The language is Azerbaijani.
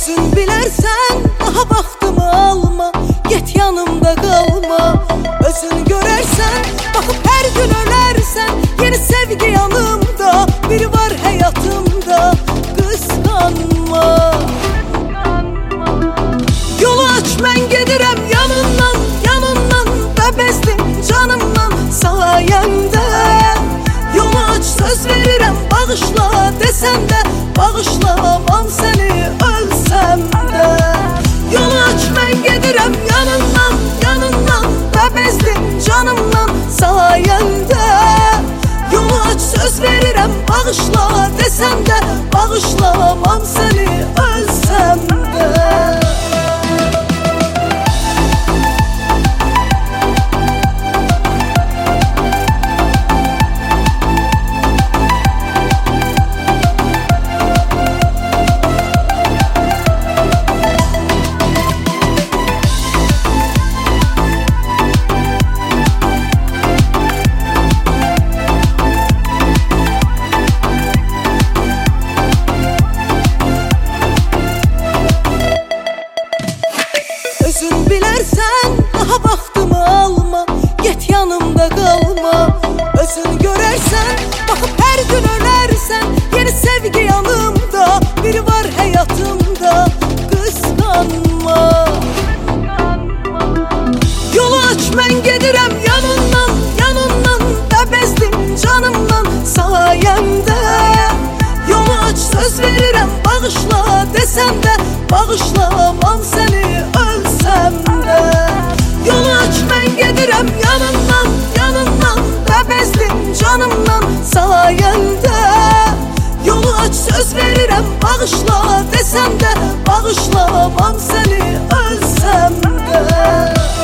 Özün bilərsən, daha vaxtımı alma, get yanımda qalma. Özün görərsən, baxıb hər gün ölərsən, yeni sevgi yanımda, biri var həyatımda, qısqanma. Yolu aç, mən gedirəm yanından, yanından, bəbəzdim canımdan sayəndə. Yolu aç, söz verirəm, bağışla desən də, bağışlamam səni ölsəm də. Yolu aç, mən gedirəm yanından, yanından, bəbəzdim canımdan sayəndə. Yolu aç, söz verirəm, bağışla desən də, bağışlamam səni ölsəm də. Özün bilərsən, daha vaxtımı alma, get yanımda qalma. Özün görərsən, baxıb hər gün ölərsən, yeni sevgi yanımda, biri var həyatımda, qısqanma. Yolu aç, mən gedirəm yanından, yanından, bəbəzdim canımdan sayəndə. Yolu aç, söz verirəm, bağışla desən də, bağışlamam səni ölsəm də. Yolu aç, mən gedirəm yanından, yanından, bəbəzdim canımdan sayəndə. Yolu aç, söz verirəm, bağışla desən də, bağışlamam səni ölsəm də.